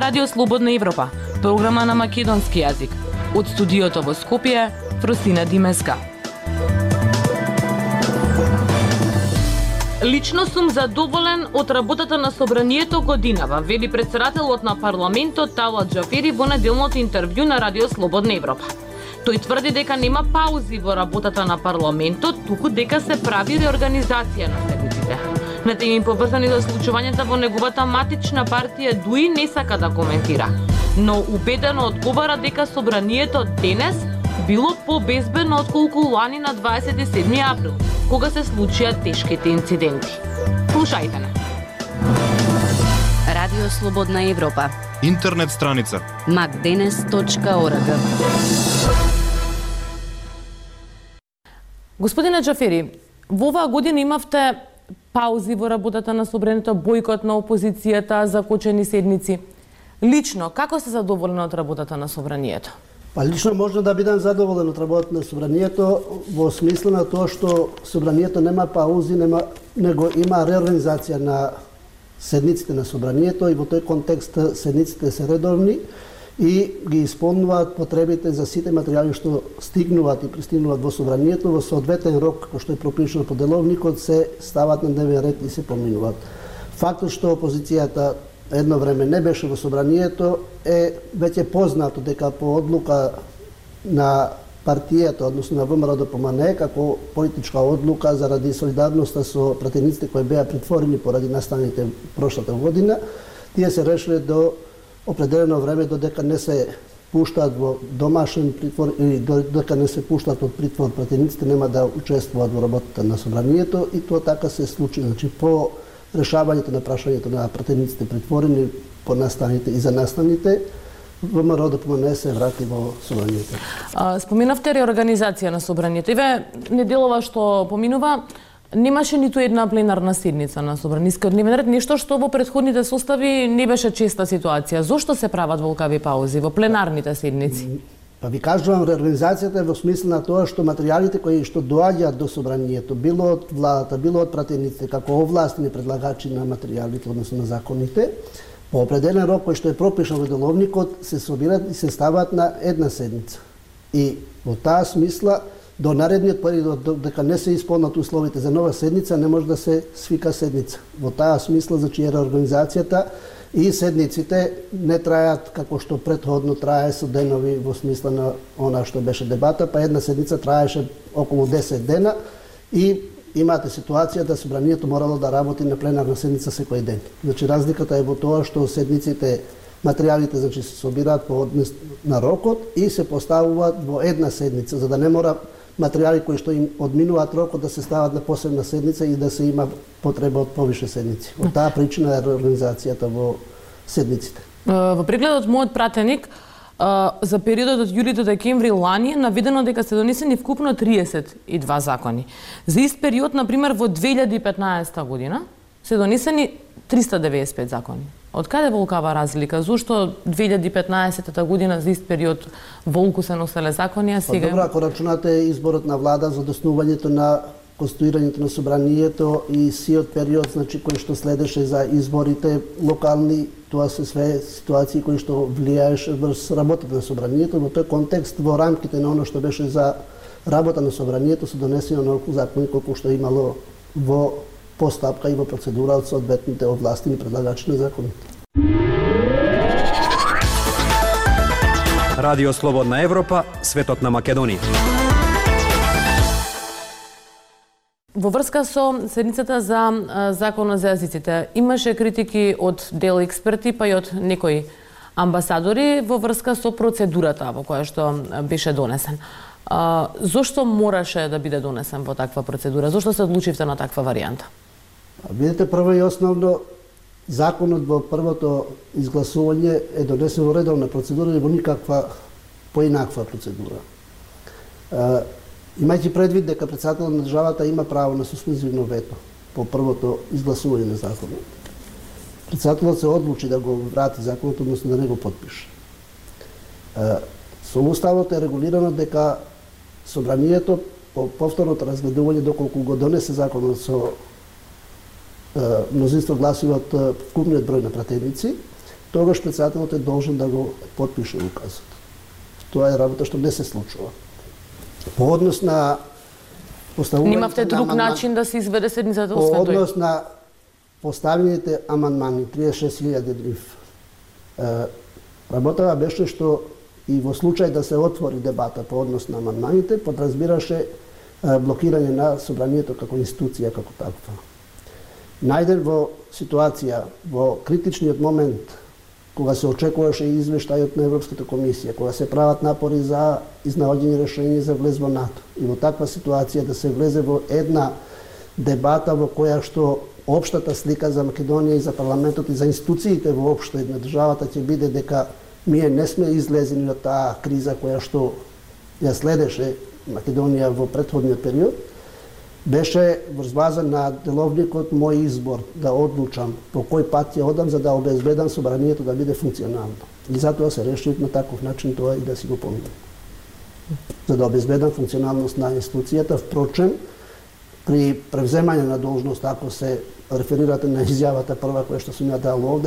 Радио Слободна Европа, програма на македонски јазик. Од студиото во Скопје, Фростина Димеска. Лично сум задоволен од работата на собранието годинава, вели претседателот на парламентот Талат Џафери во неделното интервју на Радио Слободна Европа. Тој тврди дека нема паузи во работата на парламентот, туку дека се прави реорганизација на седниците. На теми поврзани за случувањата во неговата матична партија ДУИ не сака да коментира, но убедено одговара дека собранието денес било побезбедно отколку лани на 27 април, кога се случија тешките инциденти. Слушајте не. Радио Слободна Европа. Интернет страница macdenes.org. Господине Џафери, во оваа година имавте паузи во работата на собранието, бојкот на опозицијата, закочени седници. Лично, како сте задоволен од работата на собранието? Па лично можно да бидам задоволен од работата на собранието во смисла на тоа што собранието нема паузи, него има реорганизација на седниците на собранието и во тој контекст седниците се редовни и ги исполнуваат потребите за сите материјали што стигнуваат и пристигнуваат во собранието во соодветен рок кој што е пропишано по деловникот, се стават на дневен ред и се поминуваат. Фактот што опозицијата едно време не беше во собранието е веќе познато дека по одлука на партијата, односно на ВМРО-ДПМНЕ, како политичка одлука заради солидарноста со пратениците кои беа притворени поради настаните прошлата година, тие се решиле до определено време додека не се пуштаат во домашен притвор или додека не се пуштаат од притвор, пратениците нема да учествуваат во работата на собранието и тоа така се случи. Значи по решавањето на прашањето на пратениците притворени, по настаните и за настаните, ВМРО-ДПМНЕ се врати во собранието. Споменавте реорганизација на собранието. Еве неделова што поминува, немаше ниту една пленарна седница на собранискиот дневен ред, нешто што во претходните состави не беше честа ситуација. Зошто се прават волкави паузи во пленарните седници? Па ви кажувам, реорганизацијата е во смисла на тоа што материјалите кои што доаѓаат до собранието, било од владата, било од пратениците, како овластени предлагачи на материјалите, односно на законите, по определен рок кој што е пропишан во деловникот, се собираат и се ставаат на една седница. И во таа смисла, до наредниот период, дека не се исполнат условите за нова седница, не може да се свика седница. Во таа смисла, значи, реорганизацијата и седниците не трајат како што претходно трае со денови во смисла на она што беше дебата, па една седница траеше околу 10 дена и имате ситуација да собранието морало да работи на пленарна седница секој ден. Значи разликата е во тоа што седниците, материјалите, значи, се собираат по однес на рокот и се поставуваат во една седница, за да не мора материјали кои што им одминуваат рокот да се стават на посебна седница и да се има потреба од повише седници. Од таа причина е реорганизацијата во седниците. Во прегледот мојот пратеник за периодот од јули до декември лани е наведено дека се донесени вкупно 32 закони. За ист период, например, во 2015 година се донесени 395 закони. Од каде волкава разлика? Зошто 2015 година за ист период волку се носеле закони, а сега... Добро, ако рачунате изборот на влада за доснувањето на конституирањето на собранието и сиот период, значи, кој што следеше за изборите локални, тоа се све ситуации кои што влијаеше врз работата на собранието. Во тој контекст, во рамките на оно што беше за работа на собранието, се донесени онолку закони колку што имало во постапка и во процедура од соодветните овластени предлагачи на законите. Радио Слободна Европа, светот на Македонија. Во врска со седницата за законот за јазиците, имаше критики од дел експерти, па и од некои амбасадори во врска со процедурата во која што беше донесен. Зошто мораше да биде донесен во таква процедура? Зошто се одлучивте на таква варијанта? Видете, прво и основно, законот во првото изгласување е донесен во редовна процедура и во никаква поинаква процедура. Имајќи предвид дека претседателот на државата има право на суспензивно вето по првото изгласување на законот, претседателот се одлучи да го врати законот, односно да не го подпише. Со уставот е регулирано дека собранието по повторното разгледување, доколку го донесе законот со мнозинство гласови од вкупниот број на пратеници, тогаш председателот е должен да го потпише указот. Тоа е работа што не се случува. По однос на поставувањето Немавте друг начин да се изведе седницата освен тој? По однос на поставените амандмани, 36.000 дрив, работава беше што и во случај да се отвори дебата по однос на амандманите, подразбираше блокирање на собранието како институција, како таква. Најден во ситуација, во критичниот момент, кога се очекуваше и извештајот на Европската комисија, кога се прават напори за изнаоѓање решение за влез во НАТО, и во таква ситуација да се влезе во една дебата во која што општата слика за Македонија и за парламентот и за институциите воопшто на државата ќе биде дека ние не сме излезени од таа криза која што ја следеше Македонија во претходниот период, беше врз база на деловникот мој избор да одлучам по кој пат ќе одам за да обезбедам собранието да биде функционално. И затоа се решив на таков начин тоа и да си го поминам. За да обезбедам функционалност на институцијата, впрочем, при превземање на должност, ако се реферирате на изјавата прва која што сум ја дал овде,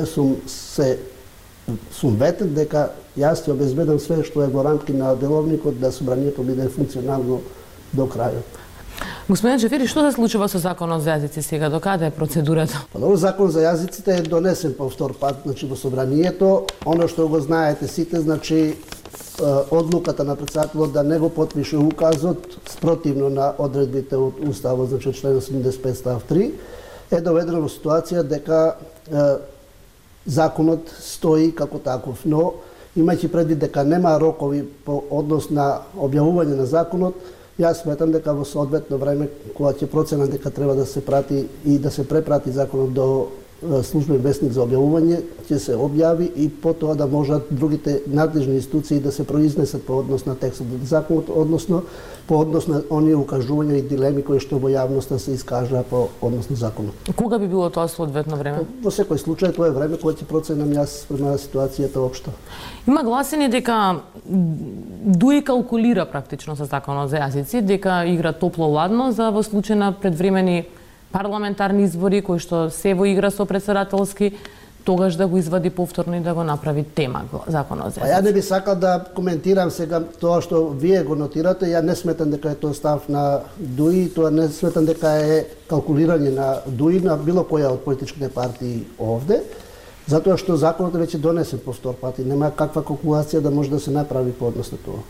сум ветен дека јас ќе обезбедам све што е во рамки на деловникот да собранието биде функционално до крајот. Господин Џафери, што се случува со законот за јазици сега? До каде е процедурата? Па добро, закон за јазиците е донесен по втор пат, значи во собранието. Оно што го знаете сите, значи одлуката на председателот да не го потпише указот спротивно на одредбите од Уставот, значи член 85 став 3, е доведено во ситуација дека законот стои како таков, но имајќи предвид дека нема рокови по однос на објавување на законот, јас сметам дека во соодветно време, кога ќе проценам дека треба да се прати и да се препрати законот до службен весник за објавување, ќе се објави и потоа да можат другите надлежни институции да се произнесат по однос на текстот од законот, односно по однос на оние укажувања и дилеми кои што во јавноста се искажаа по однос на законот. Кога би било тоа соодветно време? Во секој случај тоа е време кога ќе проценам јас према ситуацијата општо. Има гласини дека ДУИ калкулира практично со законот за јазици, дека игра топло-ладно за во случај на предвремени парламентарни избори кои што се во игра со председателски, тогаш да го извади повторно и да го направи тема законот за јазици. Ја не би сакал да коментирам сега тоа што вие го нотирате, ја не сметам дека е тоа став на ДУИ, тоа не сметам дека е калкулирање на ДУИ на било која од политичките партии овде, затоа што законот е веќе донесен по втор пат и нема каква калкулација да може да се направи по однос на тоа.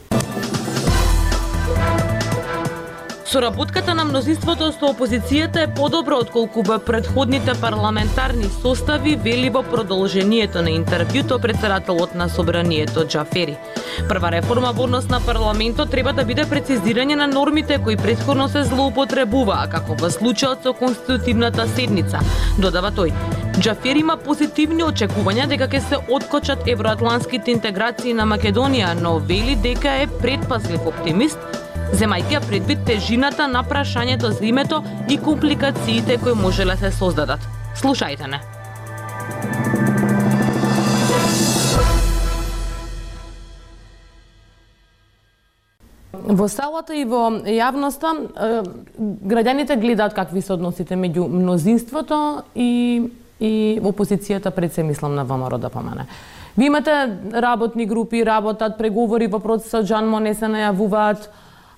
Соработката на мнозинството со опозицијата е подобра отколку во претходните парламентарни состави, вели во продолжението на интервјуто председателот на собранието Џафери. Прва реформа во однос на парламентот треба да биде прецизирање на нормите кои претходно се злоупотребуваа, како во случајот со конститутивната седница, додава тој. Џафери има позитивни очекувања дека ќе се откочат евроатлантските интеграции на Македонија, но вели дека е предпазлив оптимист, земајќи предвид тежината на прашањето за името и компликациите кои можеле се создадат. Слушајте не. Во салата и во јавноста граѓаните гледаат какви се односите меѓу мнозинството и опозицијата, пред се мислам на ВМРО да помане. Ви имате работни групи, работат, преговори во процесот, Жан Моне се најавуваат.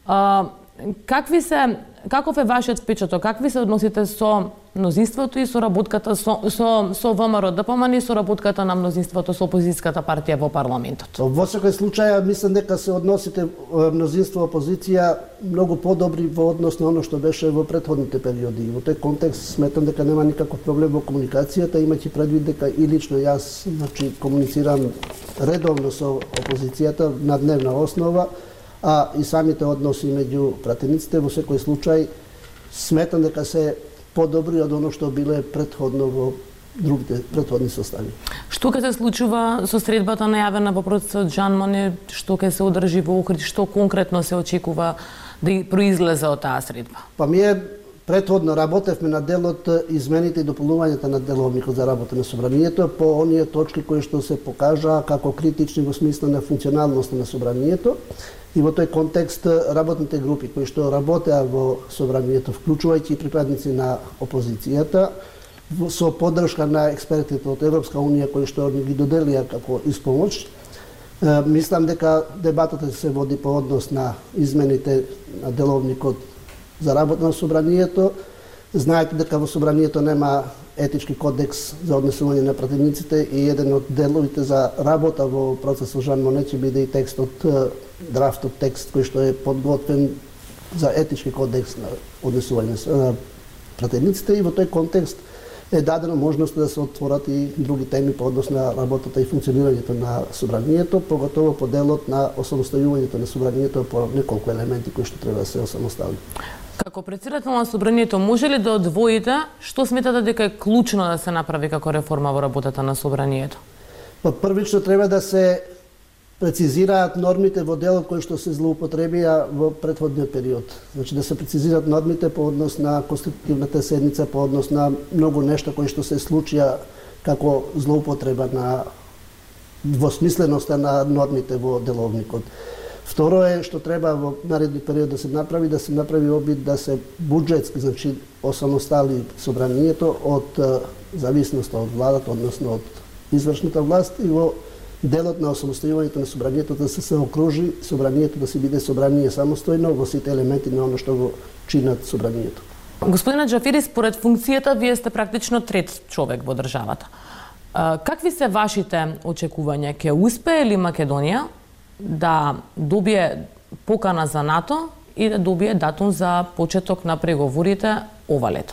Каков е вашиот впечаток? Какви се односите со мнозинството и со работката со ВМРО ДПМН и со работката на мнозинството со опозицијската партија во парламентот? Во секој случај, мислам дека се односите мнозинство опозиција многу подобри во однос на оно што беше во претходните периоди. Во тој контекст сметам дека нема никаков проблем во комуникацијата, имајќи предвид дека и лично јас, значи, комуницирам редовно со опозицијата на дневна основа, а и самите односи меѓу пратениците во секој случај сметам дека се подобри од оно што биле претходно во другите претходни состави. Што ќе се случува со средбата најавена во процесот Жан Моне, што ќе се одржи во Охрид, што конкретно се очекува да произлезе од таа средба? Па ние претходно работевме на делот измените и дополнувањето на деловникот за работа на собранието по оние точки кои што се покажаа како критични во смисла на функционалноста на собранието. И во тој контекст работните групи кои што работеа во собранието, вклучувајќи и припадници на опозицијата, со поддршка на експертите од Европска Унија кои што ги доделија како испомоќ. Мислам дека дебатата се води по однос на измените на деловникот за работа на собранието. Знаете дека во собранието нема етички кодекс за однесување на пратениците и еден од деловите за работа во процесот Жан Моне ќе биде и текстот, драфтот текст кој што е подготвен за етички кодекс на однесување на пратениците и во тој контекст е дадена можност да се отворат и други теми по однос на работата и функционирањето на собранието, поготово по делот на осамостојувањето на собранието по неколку елементи кои што треба да се осамостави. Како претседател на собранието, може ли да одвоите што сметате дека е клучно да се направи како реформа во работата на собранието? Првично треба да се прецизираат нормите во делот кои што се злоупотребија во претходниот период. Значи да се прецизираат нормите по однос на конститутивната седница, по однос на многу нешта кои што се случија како злоупотреба на двосмисленоста на нормите во деловникот. Второ е што треба во наредни период да се направи обид да се буџетски, значи осамостали собранието од зависноста од владата, односно од извршната власт и во делот на осамостојувањето на собранието да се окружи собранието да се биде собрание самостојно во сите елементи на оно што го чинат собранието. Господина Џафери, според функцијата вие сте практично трет човек во државата. Какви се вашите очекувања? Ќе успее ли Македонија да добие покана за НАТО и да добие датум за почеток на преговорите ова лето?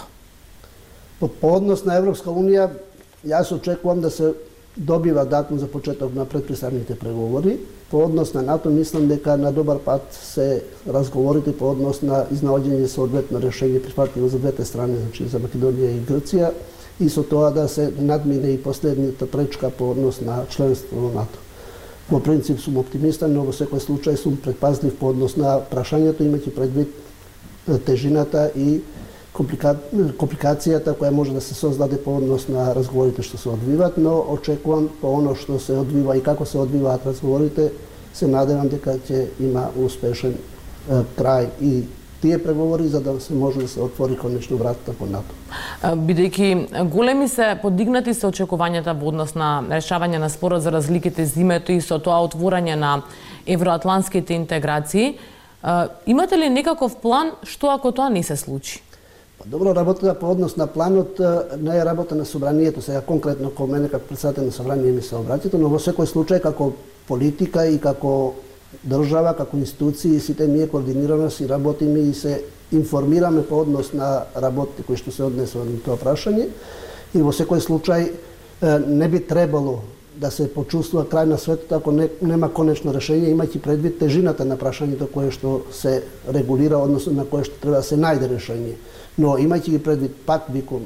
По однос на Европска Унија, јас очекувам да се добива датум за почеток на предпристапните преговори. По однос на НАТО, мислам дека на добар пат се разговорите по однос на изнаоѓање соодветно решение прифатливо за двете страни, значи за Македонија и Грција, и со тоа да се надмине и последната пречка по однос на членство во НАТО. По принцип сум оптимистан, но во секој случај сум предпазлив по однос на прашањето, имајќи предвид тежината и компликацијата која може да се создаде по однос на разговорите што се одвиваат, но очекувам по оно што се одвива и како се одвиваат разговорите, се надевам дека ќе има успешен крај и тие преговори за да се може да се отвори конечно вратата по НАТО. Бидејќи големи се подигнати се очекувањата во однос на решавање на спорот за разликите зимето и со тоа отворање на евроатлантските интеграции, имате ли некаков план што ако тоа не се случи? Добро, работата по однос на планот не е работа на собранието, сега конкретно кон мене како претседател на собрание ми се обраќате, но во секој случај како политика и како држава, како институции, сите ние координирано си работиме и се информираме по однос на работите кои што се однесуваат на тоа прашање и во секој случај не би требало да се почувствува крај на светот ако нема конечно решение, имајќи предвид тежината на прашањето кое што се регулира, односно на кое што треба да се најде решение. Но имајќи ги предвид, пак викам,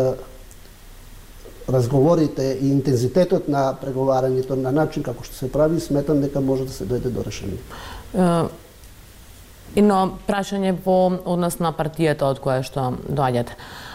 разговорите и интензитетот на преговарањето на начин како што се прави, сметам дека може да се дојде до решение. Едно прашање во однос на партијата од која што доаѓате.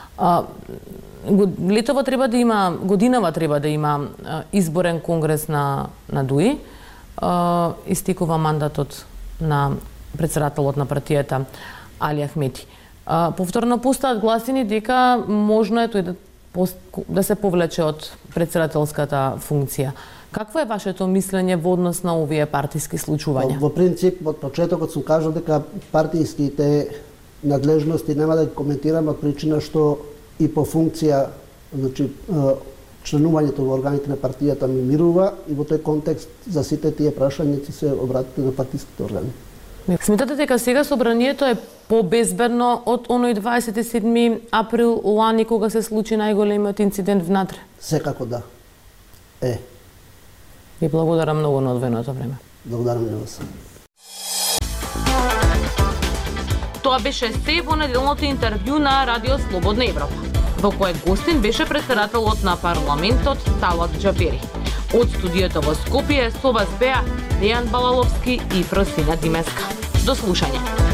Летово треба да има, годинава треба да има изборен конгрес на ДУИ. Истекува мандатот на претседателот на партијата Али Ахмети. Повторно постаат гласини дека можно е тој да се повлече од претседателската функција. Какво е вашето мислење во однос на овие партиски случувања? Во принцип, од почетокот сум кажал дека партиските надлежности нема да ги коментирам од причина што и по функција, значи, членувањето во органите на партијата ми мирува и во тој контекст за сите тие прашања ќе се обратите на партиските органи. Сметате дека сега собранието е побезбедно од оној 27 април лани кога се случи најголемиот инцидент внатре? Секако да. Ви благодарам многу на одвоеното време. Благодарам на вас. Тоа беше се во неделното интервју на Радио Слободна Европа, во кое гостин беше претседателот на парламентот Талат Џафери. Од студиото во Скопје со вас беа Дејан Балаловски и Фросина Димеска. До слушање.